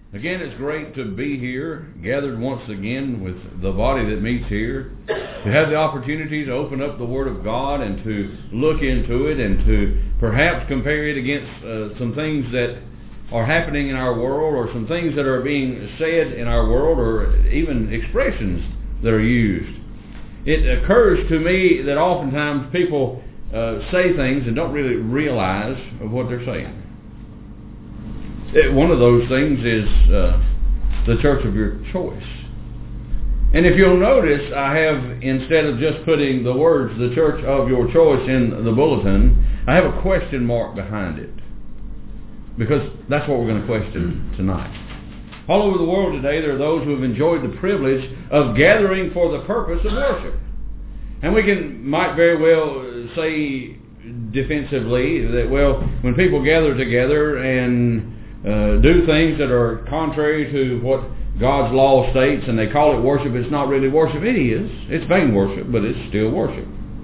Again, it's great to be here, gathered once again with the body that meets here, to have the opportunity to open up the Word of God and to look into it and to perhaps compare it against some things that are happening in our world, or some things that are being said in our world, or even expressions that are used. It occurs to me that oftentimes people say things and don't really realize what they're saying. One of those things is the church of your choice. And if you'll notice, I have, instead of just putting the words, the church of your choice, in the bulletin, I have a question mark behind it. Because that's what we're going to question tonight. All over the world today, there are those who have enjoyed the privilege of gathering for the purpose of worship. And we might very well say defensively that, well, when people gather together and do things that are contrary to what God's law states, and they call it worship, it's not really worship. It is. It's vain worship, but it's still worship.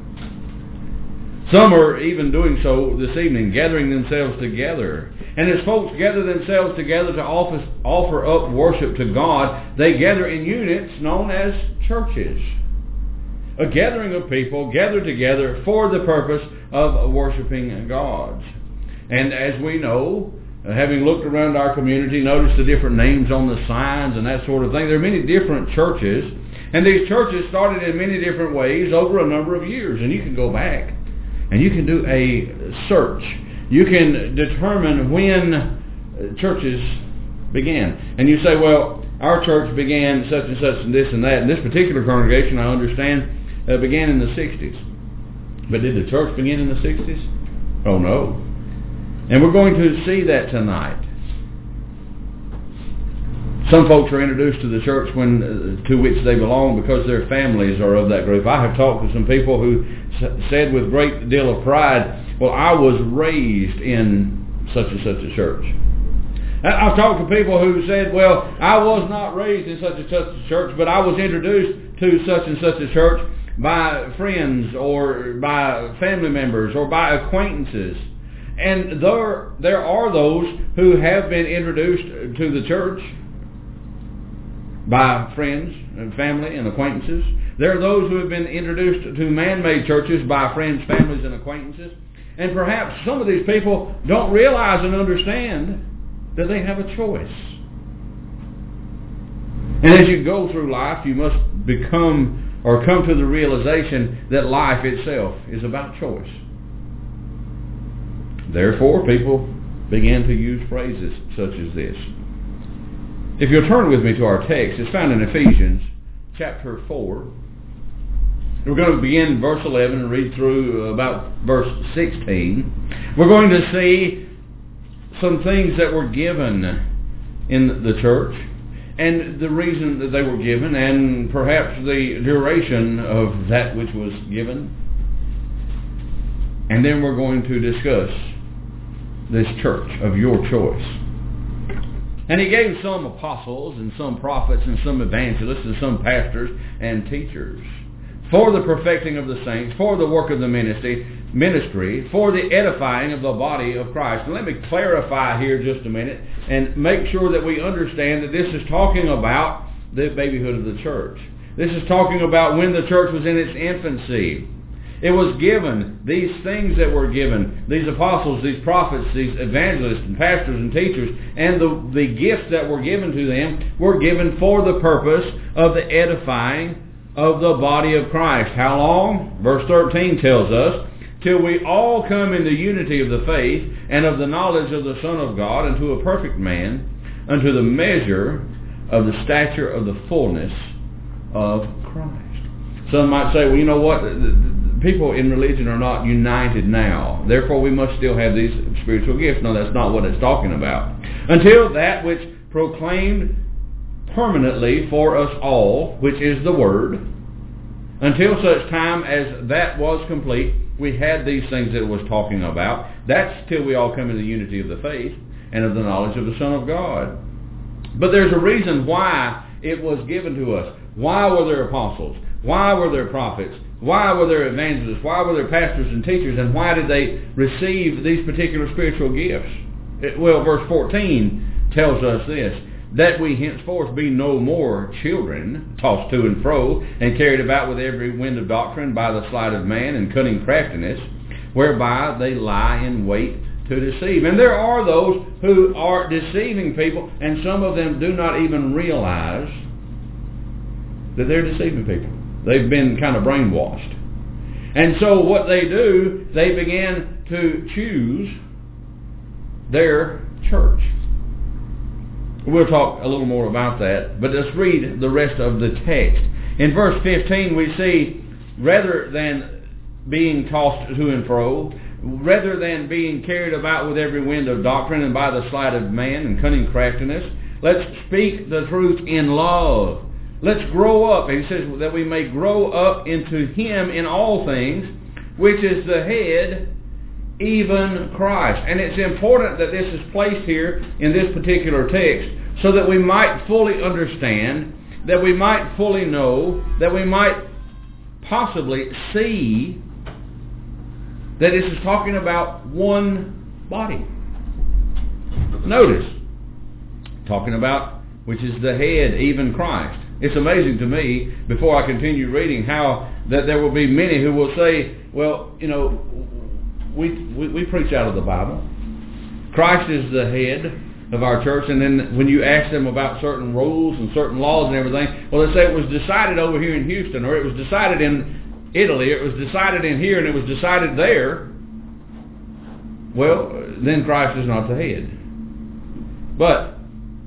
Some are even doing so this evening, gathering themselves together. And as folks gather themselves together to offer up worship to God, they gather in units known as churches. A gathering of people gathered together for the purpose of worshiping God. And as we know, having looked around our community, noticed the different names on the signs and that sort of thing, there are many different churches. And these churches started in many different ways over a number of years. And you can go back and you can do a search. You can determine when churches began. And you say, well, our church began such and such and this and that. And this particular congregation, I understand, began in the 60s. But did the church begin in the 60s? Oh, no. And we're going to see that tonight. Some folks are introduced to the church to which they belong because their families are of that group. I have talked to some people who said with great deal of pride, well, I was raised in such and such a church. I've talked to people who said, well, I was not raised in such and such a church, but I was introduced to such and such a church by friends or by family members or by acquaintances. And there are those who have been introduced to the church by friends and family and acquaintances. There are those who have been introduced to man-made churches by friends, families, and acquaintances. And perhaps some of these people don't realize and understand that they have a choice. And as you go through life, you must become or come to the realization that life itself is about choice. Therefore, people began to use phrases such as this. If you'll turn with me to our text, it's found in Ephesians chapter 4. We're going to begin in verse 11 and read through about verse 16. We're going to see some things that were given in the church and the reason that they were given and perhaps the duration of that which was given. And then we're going to discuss this church of your choice. And he gave some apostles and some prophets and some evangelists and some pastors and teachers for the perfecting of the saints, for the work of the ministry, for the edifying of the body of Christ. And let me clarify here just a minute and make sure that we understand that this is talking about the babyhood of the church. This is talking about when the church was in its infancy. It was given, these things that were given, these apostles, these prophets, these evangelists and pastors and teachers, and the gifts that were given to them were given for the purpose of the edifying of the body of Christ. How long? Verse 13 tells us, till we all come in the unity of the faith and of the knowledge of the Son of God, unto a perfect man, unto the measure of the stature of the fullness of Christ. Some might say, well, you know what? People in religion are not united now. Therefore, we must still have these spiritual gifts. No, that's not what it's talking about. Until that which proclaimed permanently for us all, which is the Word, until such time as that was complete, we had these things that it was talking about. That's till we all come in the unity of the faith and of the knowledge of the Son of God. But there's a reason why it was given to us. Why were there apostles? Why were there prophets? Why were there evangelists? Why were there pastors and teachers? And why did they receive these particular spiritual gifts? Well, verse 14 tells us this. that we henceforth be no more children, tossed to and fro, and carried about with every wind of doctrine by the sleight of man and cunning craftiness, whereby they lie in wait to deceive. And there are those who are deceiving people, and some of them do not even realize that they're deceiving people. They've been kind of brainwashed. And so what they do, they begin to choose their church. We'll talk a little more about that, but let's read the rest of the text. In verse 15 we see, rather than being tossed to and fro, rather than being carried about with every wind of doctrine and by the sleight of man and cunning craftiness, let's speak the truth in love. Let's grow up. He says that we may grow up into Him in all things, which is the head, even Christ. And it's important that this is placed here in this particular text so that we might fully understand, that we might fully know, that we might possibly see that this is talking about one body. Notice, talking about which is the head, even Christ. It's amazing to me, before I continue reading, how that there will be many who will say, well, you know, we preach out of the Bible. Christ is the head of our church, and then when you ask them about certain rules and certain laws and everything, well, they say it was decided over here in Houston, or it was decided in Italy, or it was decided in here, and it was decided there. Well, then Christ is not the head. But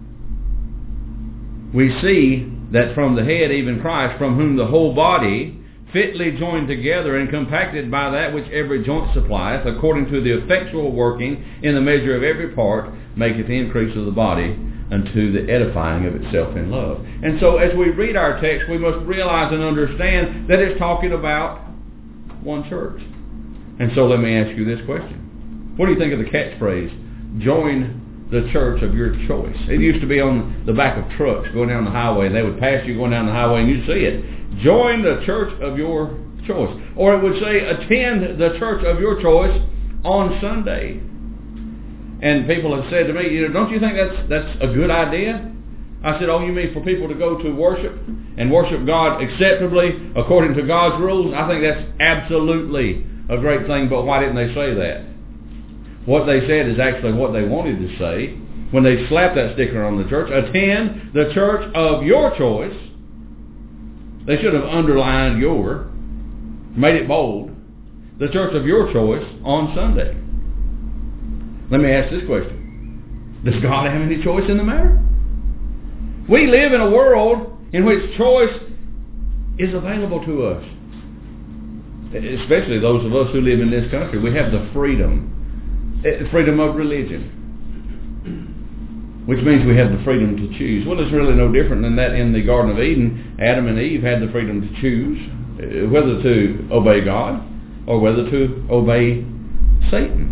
we see that from the head, even Christ, from whom the whole body, fitly joined together and compacted by that which every joint supplieth, according to the effectual working in the measure of every part, maketh the increase of the body unto the edifying of itself in love. And so as we read our text, we must realize and understand that it's talking about one church. And so let me ask you this question. What do you think of the catchphrase, join the church of your choice? It used to be on the back of trucks going down the highway. They would pass you going down the highway and you'd see it. Join the church of your choice. Or it would say, attend the church of your choice on Sunday. And people have said to me, don't you think that's a good idea? I said, oh, you mean for people to go to worship and worship God acceptably according to God's rules? I think that's absolutely a great thing, but why didn't they say that? What they said is actually what they wanted to say when they slapped that sticker on the church. Attend the church of your choice. They should have underlined your, made it bold, the church of your choice on Sunday. Let me ask this question. Does God have any choice in the matter? We live in a world in which choice is available to us. Especially those of us who live in this country. We have the freedom of religion, which means we have the freedom to choose. Well, it's really no different than that in the Garden of Eden. Adam and Eve had the freedom to choose whether to obey God or whether to obey Satan.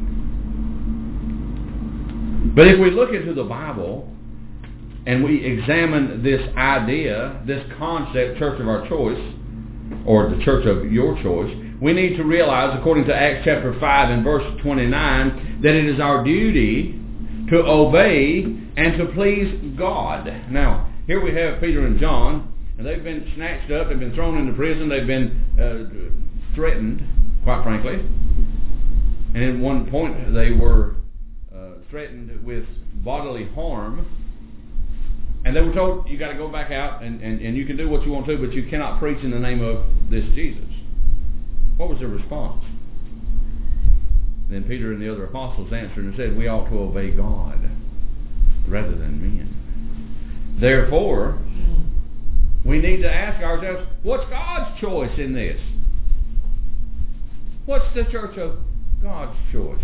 But if we look into the Bible and we examine this idea, this concept, church of our choice, or the church of your choice, we need to realize, according to Acts chapter 5 and verse 29, that it is our duty to obey and to please God. Now, here we have Peter and John, and they've been snatched up, they've been thrown into prison, they've been threatened, quite frankly. And at one point they were threatened with bodily harm. And they were told, you got to go back out and you can do what you want to, but you cannot preach in the name of this Jesus. What was their response? Then Peter and the other apostles answered and said, we ought to obey God rather than men. Therefore, we need to ask ourselves, what's God's choice in this? What's the church of God's choice?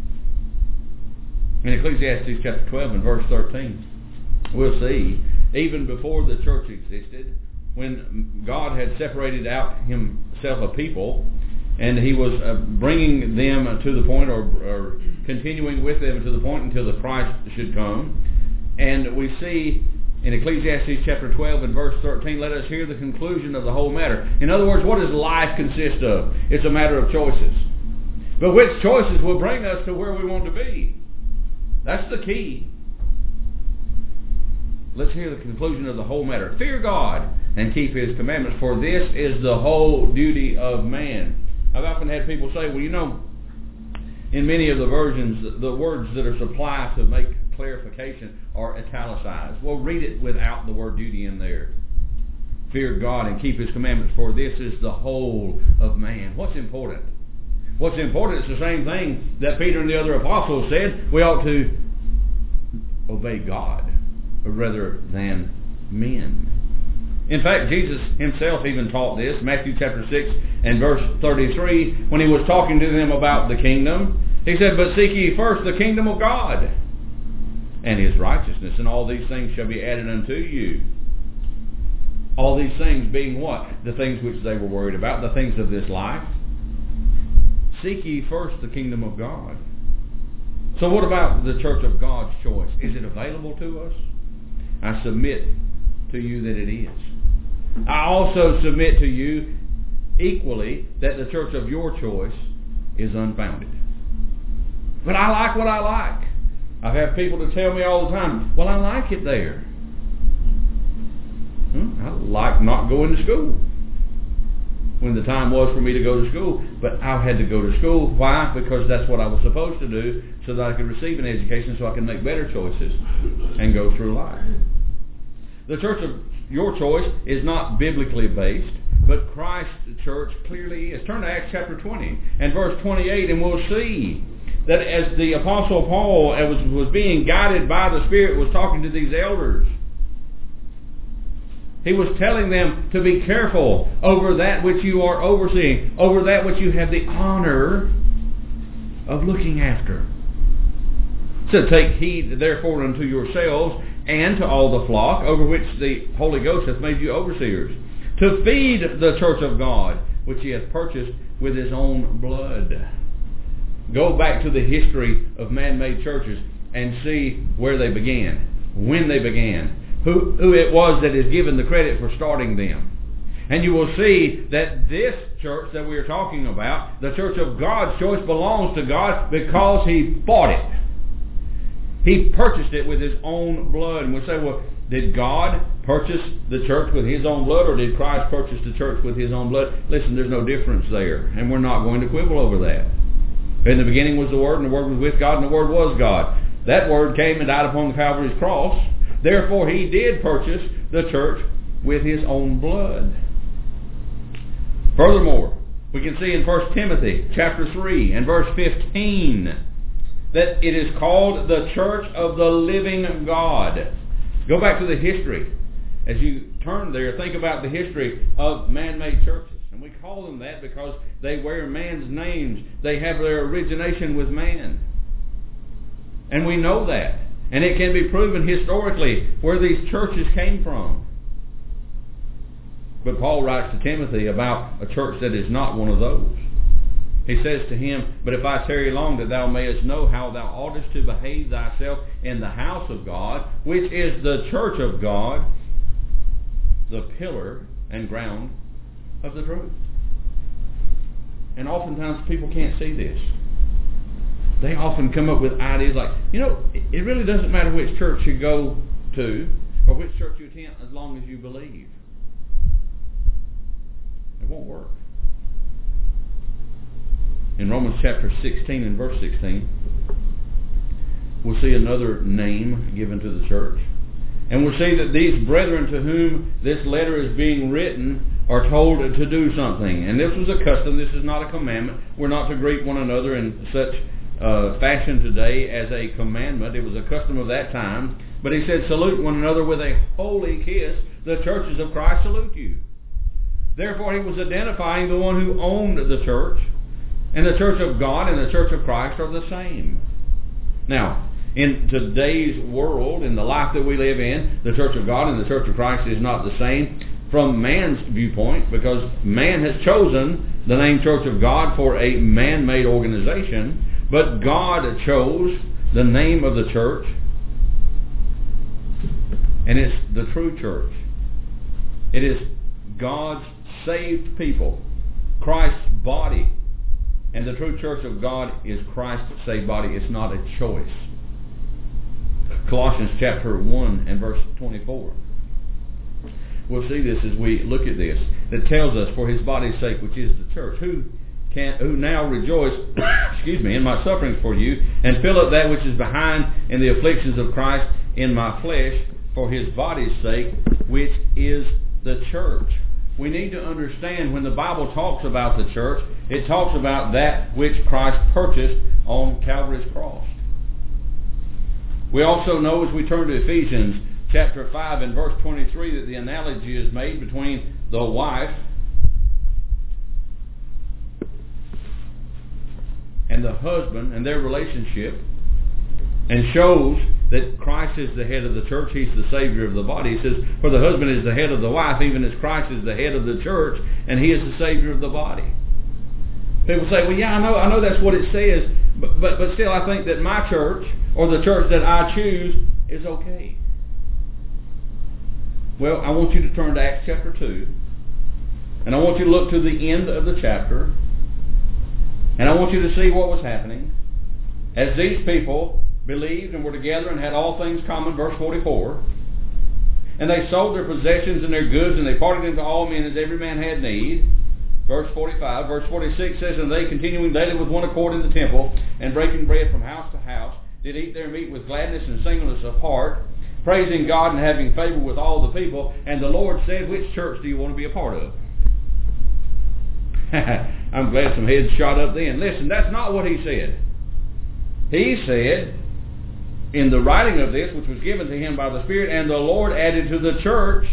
In Ecclesiastes chapter 12 and verse 13, we'll see, even before the church existed, when God had separated out himself a people, and he was bringing them to the point, or continuing with them to the point until the Christ should come. And we see in Ecclesiastes chapter 12 and verse 13, let us hear the conclusion of the whole matter. In other words, what does life consist of? It's a matter of choices. But which choices will bring us to where we want to be? That's the key. Let's hear the conclusion of the whole matter. Fear God and keep His commandments, for this is the whole duty of man. I've often had people say, well, you know, in many of the versions, the words that are supplied to make clarification are italicized. Well, read it without the word duty in there. Fear God and keep His commandments, for this is the whole of man. What's important? What's important is the same thing that Peter and the other apostles said. We ought to obey God rather than men. In fact, Jesus Himself even taught this, Matthew chapter 6 and verse 33, when He was talking to them about the kingdom. He said, but seek ye first the kingdom of God and His righteousness, and all these things shall be added unto you. All these things being what? The things which they were worried about, the things of this life. Seek ye first the kingdom of God. So what about the church of God's choice? Is it available to us? I submit to you that it is. I also submit to you equally that the church of your choice is unfounded. But I like what I like. I've had people to tell me all the time, well, I like it there. I like not going to school when the time was for me to go to school. But I had to go to school. Why? Because that's what I was supposed to do so that I could receive an education so I could make better choices and go through life. The church of your choice is not biblically based, but Christ's church clearly is. Turn to Acts chapter 20 and verse 28, and we'll see that as the Apostle Paul was being guided by the Spirit, was talking to these elders, he was telling them to be careful over that which you are overseeing, over that which you have the honor of looking after. So take heed therefore unto yourselves and to all the flock over which the Holy Ghost hath made you overseers, to feed the church of God, which He hath purchased with His own blood. Go back to the history of man-made churches and see where they began, when they began, who it was that is given the credit for starting them. And you will see that this church that we are talking about, the church of God's choice, belongs to God because He bought it. He purchased it with His own blood. And we say, well, did God purchase the church with His own blood, or did Christ purchase the church with His own blood? Listen, there's no difference there, and we're not going to quibble over that. In the beginning was the Word, and the Word was with God, and the Word was God. That Word came and died upon Calvary's cross. Therefore, He did purchase the church with His own blood. Furthermore, we can see in 1 Timothy chapter 3 and verse 15 that it is called the church of the living God. Go back to the history. As you turn there, think about the history of man-made churches. And we call them that because they wear man's names. They have their origination with man. And we know that. And it can be proven historically where these churches came from. But Paul writes to Timothy about a church that is not one of those. He says to him, but if I tarry long, that thou mayest know how thou oughtest to behave thyself in the house of God, which is the church of God, the pillar and ground of the truth. And oftentimes people can't see this. They often come up with ideas like, it really doesn't matter which church you go to or which church you attend as long as you believe. It won't work. In Romans chapter 16 and verse 16, we'll see another name given to the church. And we'll see that these brethren to whom this letter is being written are told to do something. And this was a custom. This is not a commandment. We're not to greet one another in such fashion today as a commandment. It was a custom of that time. But he said, salute one another with a holy kiss. The churches of Christ salute you. Therefore, he was identifying the one who owned the church. And the church of God and the church of Christ are the same. Now, in today's world, in the life that we live in, the church of God and the church of Christ is not the same from man's viewpoint, because man has chosen the name Church of God for a man-made organization, but God chose the name of the church, and it's the true church. It is God's saved people, Christ's body. And the true church of God is Christ's saved body. It's not a choice. Colossians chapter 1 and verse 24. We'll see this as we look at this. That tells us, for his body's sake, which is the church, who now rejoice in my sufferings for you, and fill up that which is behind in the afflictions of Christ in my flesh, for his body's sake, which is the church. We need to understand when the Bible talks about the church, it talks about that which Christ purchased on Calvary's cross. We also know, as we turn to Ephesians chapter 5 and verse 23, that the analogy is made between the wife and the husband and their relationship, and shows that Christ is the head of the church. He's the Savior of the body. He says, for the husband is the head of the wife, even as Christ is the head of the church, and he is the Savior of the body. People say, well, yeah, I know that's what it says, but still I think that my church, or the church that I choose, is okay. Well, I want you to turn to Acts chapter 2, and I want you to look to the end of the chapter, and I want you to see what was happening as these people believed and were together and had all things common, verse 44. And they sold their possessions and their goods, and they parted them to all men as every man had need. Verse 45. Verse 46 says, and they, continuing daily with one accord in the temple, and breaking bread from house to house, did eat their meat with gladness and singleness of heart, praising God and having favor with all the people. And the Lord said, which church do you want to be a part of? I'm glad some heads shot up then. Listen, that's not what he said. He said, in the writing of this, which was given to him by the Spirit, and the Lord added to the church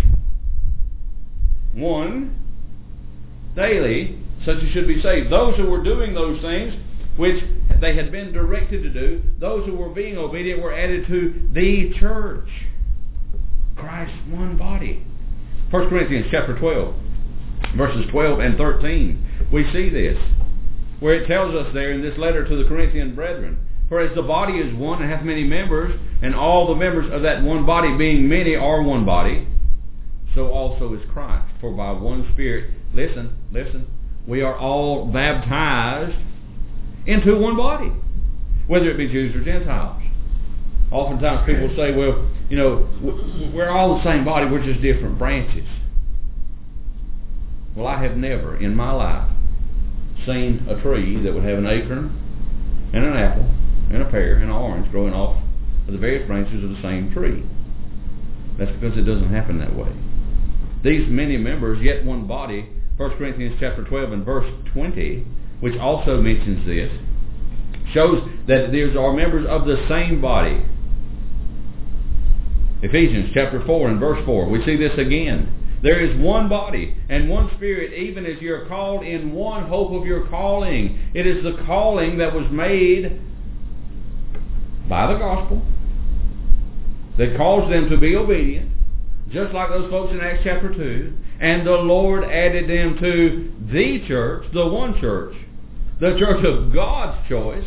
one daily, such as should be saved. Those who were doing those things which they had been directed to do, those who were being obedient, were added to the church. Christ's one body. 1 Corinthians chapter 12, verses 12 and 13. We see this, where it tells us there in this letter to the Corinthian brethren, for as the body is one and hath many members, and all the members of that one body, being many, are one body, so also is Christ. For by one Spirit, listen, we are all baptized into one body, whether it be Jews or Gentiles. Oftentimes people say, well, we're all the same body, we're just different branches. Well, I have never in my life seen a tree that would have an acorn and an apple and a pear and an orange growing off of the various branches of the same tree. That's because it doesn't happen that way. These many members, yet one body, 1 Corinthians chapter 12 and verse 20, which also mentions this, shows that these are members of the same body. Ephesians chapter 4 and verse 4, we see this again. There is one body and one Spirit, even as you are called in one hope of your calling. It is the calling that was made by the gospel that caused them to be obedient, just like those folks in Acts chapter 2. And the Lord added them to the church, the one church, the church of God's choice,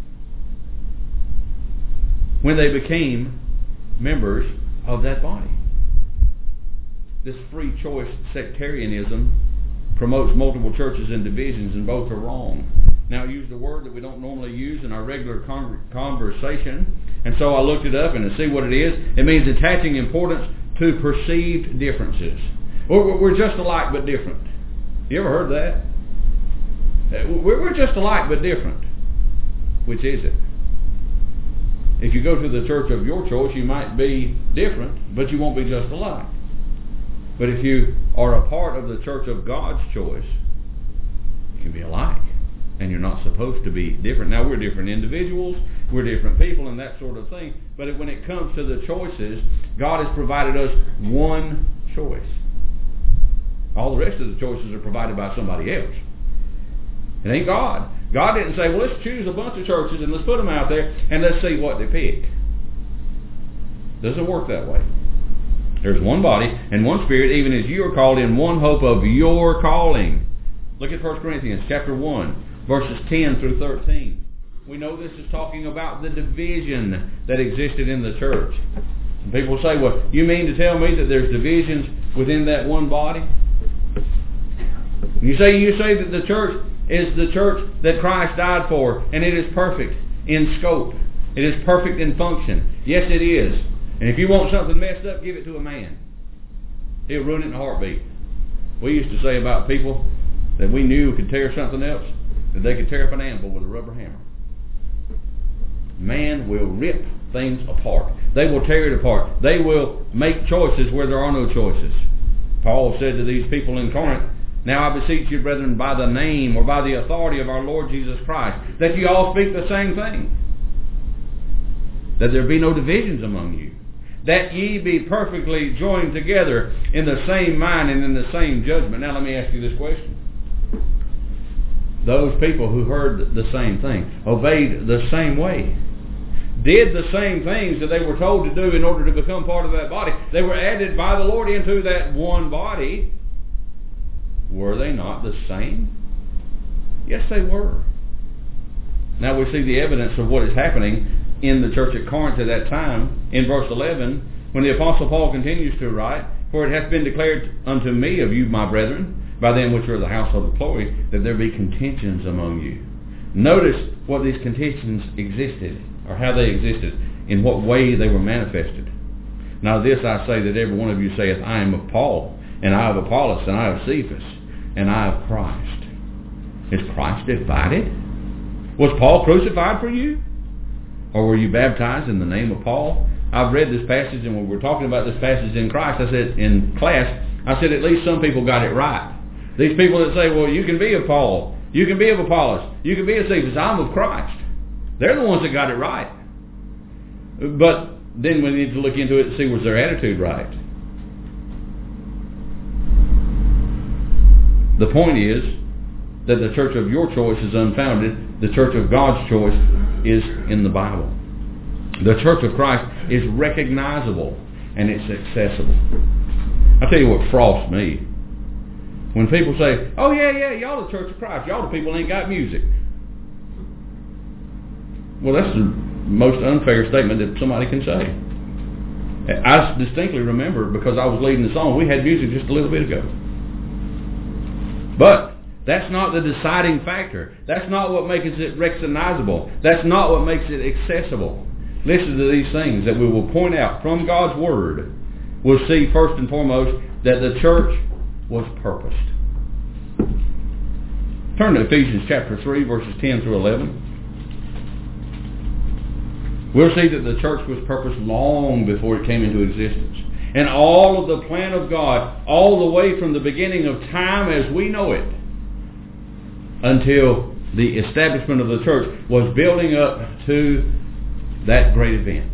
when they became members of that body. This free choice sectarianism promotes multiple churches and divisions, and both are wrong. Now, I use the word that we don't normally use in our regular conversation, and so I looked it up, and to see what it is, it means attaching importance to perceived differences. We're just alike but different. You ever heard that? We're just alike but different. Which is it? If you go to the church of your choice, you might be different, but you won't be just alike. But if you are a part of the church of God's choice, you can be alike. And you're not supposed to be different. Now, we're different individuals, we're different people, and that sort of thing. But when it comes to the choices, God has provided us one choice. All the rest of the choices are provided by somebody else. It ain't God. God didn't say, well, let's choose a bunch of churches and let's put them out there and let's see what they pick. Doesn't work that way. There's one body and one Spirit, even as you are called in one hope of your calling. Look at 1 Corinthians chapter 1, verses 10 through 13. We know this is talking about the division that existed in the church. And people say, well, you mean to tell me that there's divisions within that one body? You say that the church is the church that Christ died for, and it is perfect in scope. It is perfect in function. Yes, it is. And if you want something messed up, give it to a man. He'll ruin it in a heartbeat. We used to say about people that we knew could tear something else, that they could tear up an anvil with a rubber hammer. Man will rip things apart. They will tear it apart. They will make choices where there are no choices. Paul said to these people in Corinth, "Now I beseech you, brethren, by the name or by the authority of our Lord Jesus Christ, that you all speak the same thing, that there be no divisions among you, that ye be perfectly joined together in the same mind and in the same judgment." Now let me ask you this question. Those people who heard the same thing, obeyed the same way, did the same things that they were told to do in order to become part of that body. They were added by the Lord into that one body. Were they not the same? Yes, they were. Now we see the evidence of what is happening in the church at Corinth at that time in verse 11, when the Apostle Paul continues to write, "For it hath been declared unto me of you, my brethren, by them which are of the household of Chloe, that there be contentions among you." Notice what these contentions existed, or how they existed, in what way they were manifested. "Now this I say, that every one of you saith, I am of Paul, and I of Apollos, and I of Cephas, and I of Christ." Is Christ divided? Was Paul crucified for you? Or were you baptized in the name of Paul? I've read this passage, and when we're talking about this passage in Christ, I said in class, at least some people got it right. These people that say, well, you can be of Paul, you can be of Apollos, you can be of Cephas, I'm of Christ. They're the ones that got it right. But then we need to look into it and see, was their attitude right? The point is that the church of your choice is unfounded. The church of God's choice is in the Bible. The church of Christ is recognizable and it's accessible. I'll tell you what frosts me. When people say, oh yeah, y'all the church of Christ, y'all the people ain't got music. Well, that's the most unfair statement that somebody can say. I distinctly remember, because I was leading the song, we had music just a little bit ago. But that's not the deciding factor. That's not what makes it recognizable. That's not what makes it accessible. Listen to these things that we will point out from God's Word. We'll see first and foremost that the church was purposed. Turn to Ephesians chapter 3, verses 10 through 11. We'll see that the church was purposed long before it came into existence. And all of the plan of God, all the way from the beginning of time as we know it, until the establishment of the church, was building up to that great event.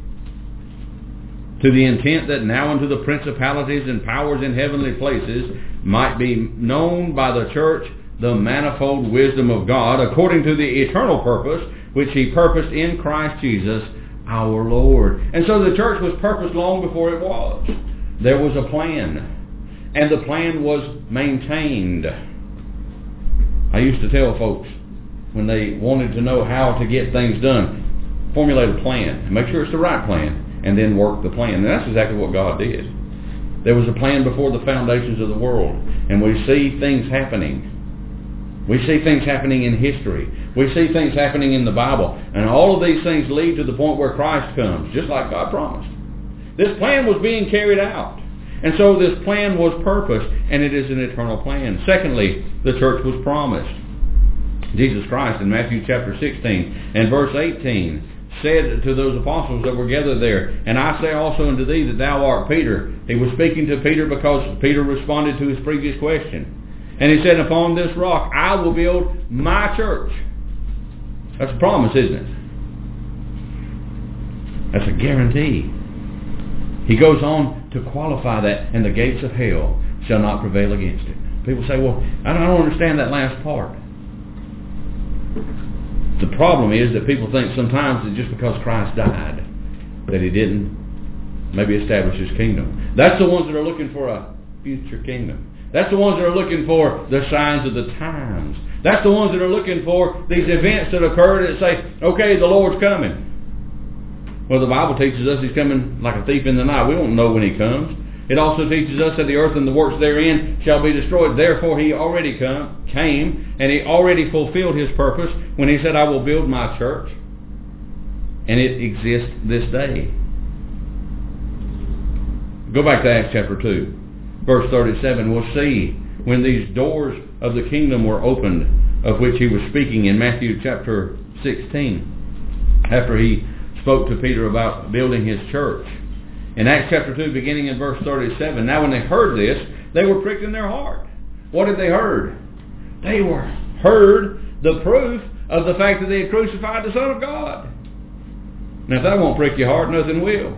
To the intent that now unto the principalities and powers in heavenly places might be known by the church the manifold wisdom of God, according to the eternal purpose which He purposed in Christ Jesus our Lord. And so the church was purposed long before it was. There was a plan, and the plan was maintained. I used to tell folks, when they wanted to know how to get things done, formulate a plan, make sure it's the right plan, and then work the plan. And that's exactly what God did. There was a plan before the foundations of the world, and we see things happening. We see things happening in history. We see things happening in the Bible. And all of these things lead to the point where Christ comes, just like God promised. This plan was being carried out. And so this plan was purposed, and it is an eternal plan. Secondly, the church was promised. Jesus Christ in Matthew chapter 16 and verse 18 said to those apostles that were gathered there, "And I say also unto thee that thou art Peter." He was speaking to Peter because Peter responded to his previous question. And he said, "Upon this rock I will build my church." That's a promise, isn't it? That's a guarantee. He goes on to qualify that, "and the gates of hell shall not prevail against it." People say, well, I don't understand that last part. The problem is that people think sometimes that just because Christ died, that He didn't maybe establish His kingdom. That's the ones that are looking for a future kingdom. That's the ones that are looking for the signs of the times. That's the ones that are looking for these events that occurred that say, okay, the Lord's coming. Well, the Bible teaches us He's coming like a thief in the night. We don't know when He comes. It also teaches us that the earth and the works therein shall be destroyed. Therefore, He already came, and He already fulfilled His purpose when He said, I will build my church. And it exists this day. Go back to Acts chapter 2, verse 37. We'll see when these doors of the kingdom were opened, of which he was speaking in Matthew chapter 16, after he spoke to Peter about building his church. In Acts chapter 2, beginning in verse 37, now when they heard this, they were pricked in their heart. What had they heard? They heard the proof of the fact that they had crucified the Son of God. Now if that won't prick your heart, nothing will.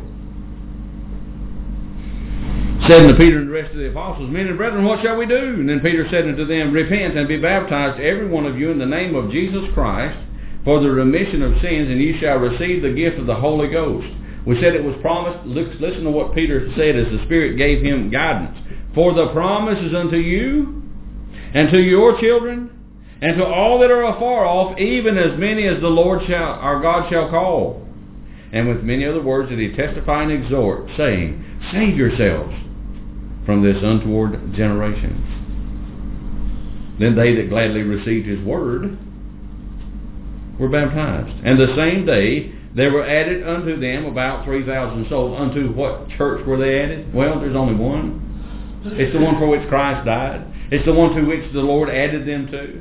Said unto Peter and the rest of the apostles, Men and brethren, what shall we do? And then Peter said unto them, Repent and be baptized, every one of you, in the name of Jesus Christ, for the remission of sins, and ye shall receive the gift of the Holy Ghost. We said it was promised. Listen to what Peter said as the Spirit gave him guidance. For the promise is unto you, and to your children, and to all that are afar off, even as many as the Lord our God shall call. And with many other words did he testify and exhort, saying, Save yourselves from this untoward generation. Then they that gladly received his word were baptized. And the same day there were added unto them about 3,000 souls. Unto what church were they added? Well, there's only one. It's the one for which Christ died. It's the one to which the Lord added them to.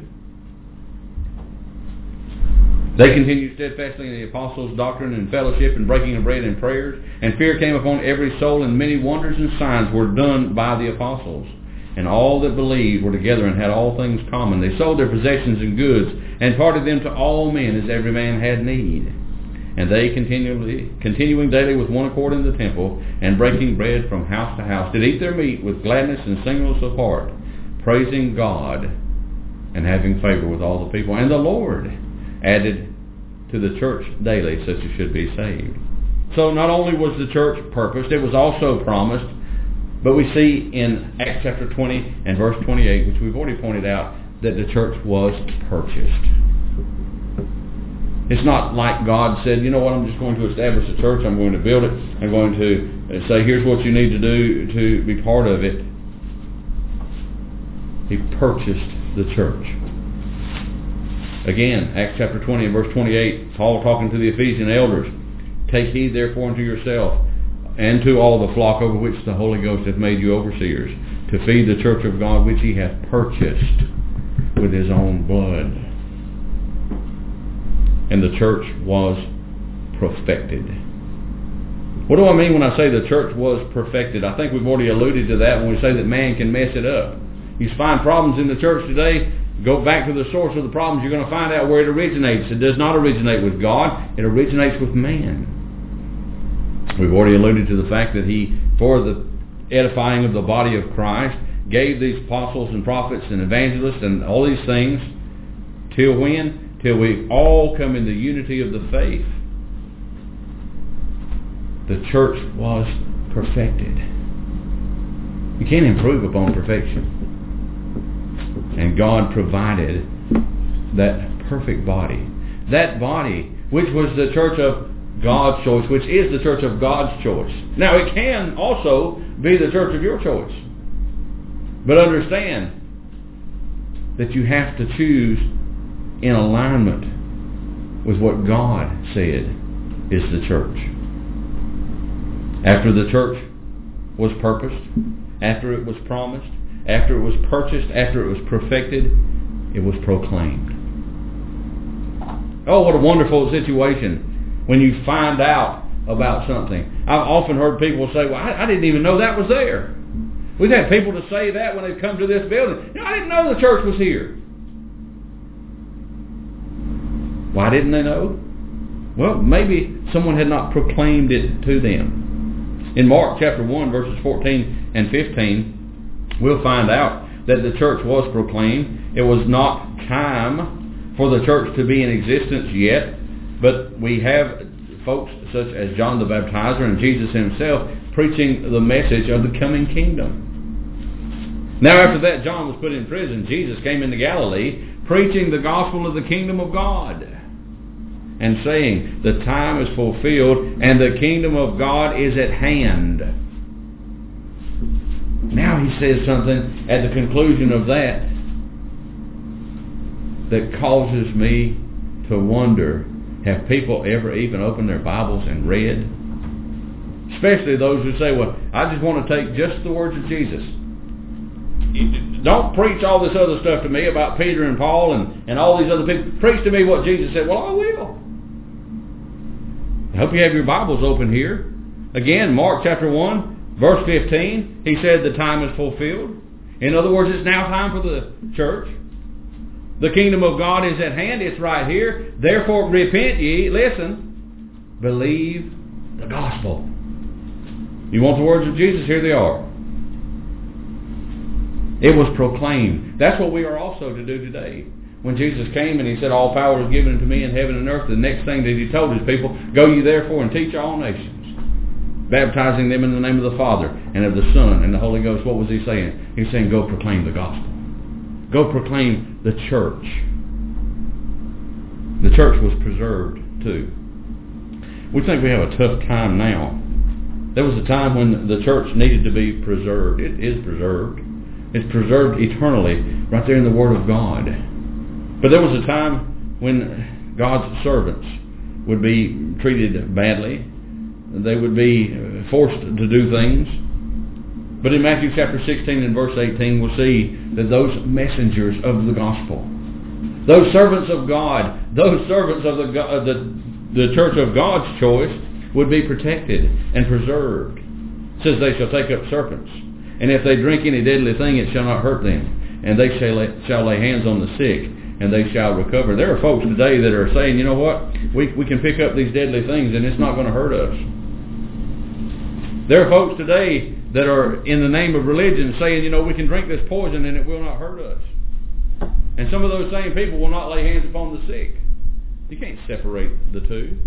They continued steadfastly in the apostles' doctrine and fellowship and breaking of bread and prayers. And fear came upon every soul, and many wonders and signs were done by the apostles. And all that believed were together and had all things common. They sold their possessions and goods and parted them to all men as every man had need. And they continuing daily with one accord in the temple and breaking bread from house to house, did eat their meat with gladness and singleness of heart, praising God and having favor with all the people. And the Lord added to the church daily such as should be saved. So not only was the church purposed, it was also promised. But we see in Acts chapter 20 and verse 28, which we've already pointed out, that the church was purchased. It's not like God said, you know what, I'm just going to establish a church, I'm going to build it, I'm going to say, here's what you need to do to be part of it. He purchased the church. Again, Acts chapter 20 and verse 28, Paul talking to the Ephesian elders, Take heed therefore unto yourself and to all the flock over which the Holy Ghost hath made you overseers, to feed the church of God which he hath purchased with his own blood. And the church was perfected. What do I mean when I say the church was perfected? I think we've already alluded to that when we say that man can mess it up. You find problems in the church today, go back to the source of the problems, you're going to find out where it originates. It does not originate with God, it originates with man. We've already alluded to the fact that he, for the edifying of the body of Christ, gave these apostles and prophets and evangelists and all these things. Till when? Till we all come in the unity of the faith. The church was perfected. You can't improve upon perfection. And God provided that perfect body. That body, which was the church of God's choice, which is the church of God's choice. Now, it can also be the church of your choice. But understand that you have to choose in alignment with what God said is the church. After the church was purposed, after it was promised, after it was purchased, after it was perfected, it was proclaimed. Oh, what a wonderful situation when you find out about something. I've often heard people say, well, I didn't even know that was there. We've had people to say that when they've come to this building. I didn't know the church was here. Why didn't they know? Well, maybe someone had not proclaimed it to them. In Mark chapter 1, verses 14 and 15, we'll find out that the church was proclaimed. It was not time for the church to be in existence yet, but we have folks such as John the Baptizer and Jesus himself preaching the message of the coming kingdom. Now after that, John was put in prison. Jesus came into Galilee preaching the gospel of the kingdom of God and saying, the time is fulfilled and the kingdom of God is at hand. Now he says something at the conclusion of that causes me to wonder Have people ever even opened their Bibles and read? Especially those who say, well, I just want to take just the words of Jesus. Don't preach all this other stuff to me about Peter and Paul and all these other people. Preach to me what Jesus said. Well, I will. I hope you have your Bibles open here. Again, Mark chapter 1, verse 15, he said the time is fulfilled. In other words, it's now time for the church. The kingdom of God is at hand. It's right here. Therefore, repent ye. Listen. Believe the gospel. You want the words of Jesus? Here they are. It was proclaimed. That's what we are also to do today. When Jesus came and he said, all power is given to me in heaven and earth, the next thing that he told his people, go ye therefore and teach all nations, baptizing them in the name of the Father and of the Son and the Holy Ghost. What was he saying? He's saying, go proclaim the gospel. Go proclaim the church. The church was preserved too. We think we have a tough time now. There was a time when the church needed to be preserved. It is preserved. It's preserved eternally right there in the Word of God. But there was a time when God's servants would be treated badly. They would be forced to do things. But in Matthew chapter 16 and verse 18, we'll see that those messengers of the gospel, those servants of God, those servants of the church of God's choice would be protected and preserved. It says they shall take up serpents, and if they drink any deadly thing, it shall not hurt them. And they shall lay hands on the sick, and they shall recover. There are folks today that are saying, you know what, we can pick up these deadly things and it's not going to hurt us. There are folks today that are in the name of religion saying, you know, we can drink this poison and it will not hurt us. And some of those same people will not lay hands upon the sick. You can't separate the two.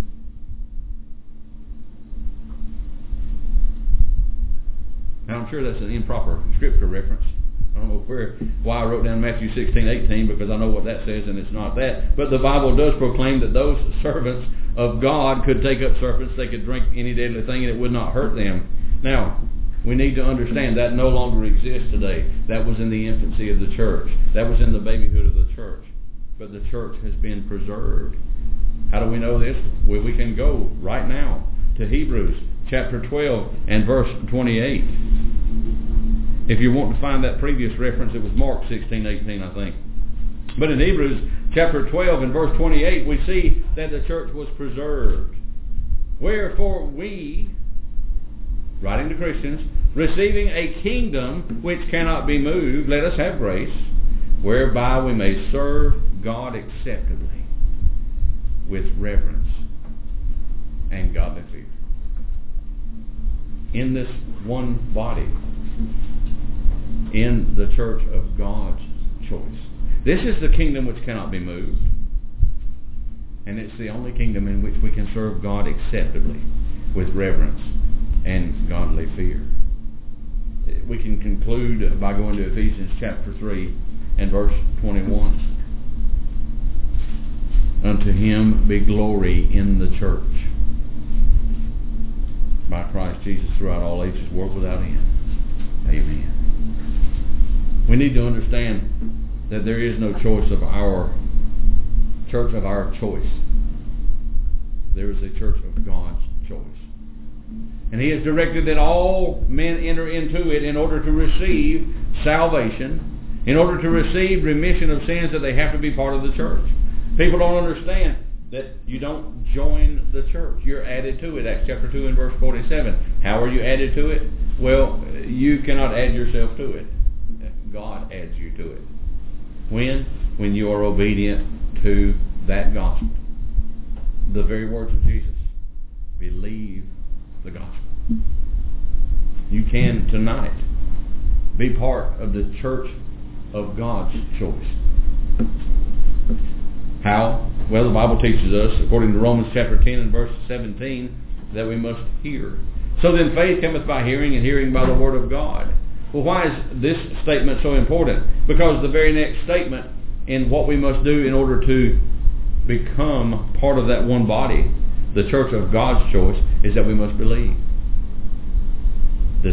Now I'm sure that's an improper scripture reference. I don't know why I wrote down Matthew 16:18, because I know what that says and it's not that. But the Bible does proclaim that those servants of God could take up serpents, they could drink any deadly thing and it would not hurt them. Now, we need to understand that no longer exists today. That was in the infancy of the church. That was in the babyhood of the church. But the church has been preserved. How do we know this? Well, we can go right now to Hebrews chapter 12 and verse 28. If you want to find that previous reference, it was Mark 16:18, I think. But in Hebrews chapter 12 and verse 28, we see that the church was preserved. Wherefore we, writing to Christians, receiving a kingdom which cannot be moved, let us have grace, whereby we may serve God acceptably with reverence and godly fear. In this one body, in the church of God's choice. This is the kingdom which cannot be moved. And it's the only kingdom in which we can serve God acceptably with reverence and godly fear. We can conclude by going to Ephesians chapter 3 and verse 21. Unto him be glory in the church by Christ Jesus throughout all ages, world without end. Amen. We need to understand that there is no choice of our church of our choice. There is a church of God's choice. And he has directed that all men enter into it in order to receive salvation, in order to receive remission of sins, that they have to be part of the church. People don't understand that you don't join the church. You're added to it. Acts chapter 2 and verse 47. How are you added to it? Well, you cannot add yourself to it. God adds you to it. When? When you are obedient to that gospel. The very words of Jesus. Believe the gospel. You can tonight be part of the church of God's choice. How? Well, the Bible teaches us, according to Romans chapter 10 and verse 17, that we must hear. So then faith cometh by hearing, and hearing by the word of God. Well, why is this statement so important? Because the very next statement in what we must do in order to become part of that one body, the church of God's choice, is that we must believe. This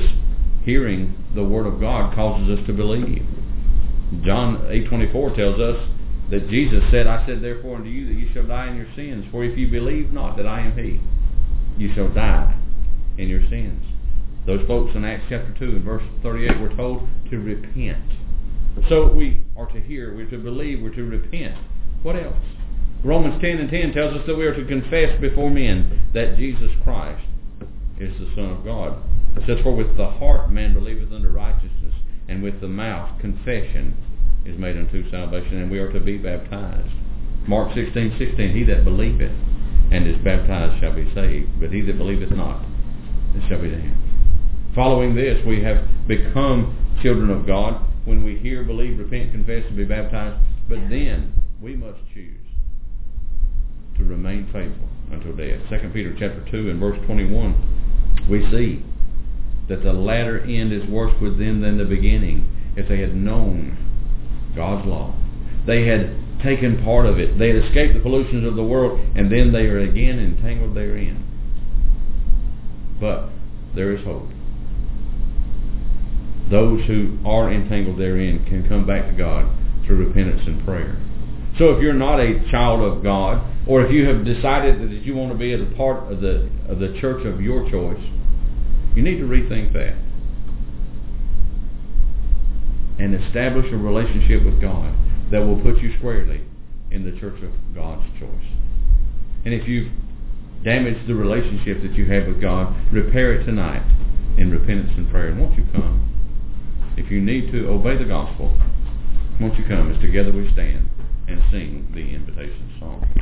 hearing the word of God causes us to believe. John 8:24 tells us that Jesus said, I said therefore unto you that you shall die in your sins, for if you believe not that I am he, you shall die in your sins. Those folks in Acts chapter 2 and verse 38 were told to repent. So we are to hear, we're to believe, we're to repent. What else? Romans 10:10 tells us that we are to confess before men that Jesus Christ is the Son of God. It says, for with the heart man believeth unto righteousness, and with the mouth confession is made unto salvation, and we are to be baptized. Mark 16:16, he that believeth and is baptized shall be saved, but he that believeth not shall be damned. Following this, we have become children of God when we hear, believe, repent, confess, and be baptized, but then we must choose to remain faithful until death. 2 Peter chapter 2 and verse 21, we see that the latter end is worse with them than the beginning. If they had known God's law, they had taken part of it, they had escaped the pollutions of the world, and then they are again entangled therein. But there is hope. Those who are entangled therein can come back to God through repentance and prayer. So if you're not a child of God, or if you have decided that you want to be as a part of the church of your choice, you need to rethink that and establish a relationship with God that will put you squarely in the church of God's choice. And if you've damaged the relationship that you have with God, repair it tonight in repentance and prayer. And won't you come? If you need to obey the gospel, won't you come as together we stand and sing the invitation song.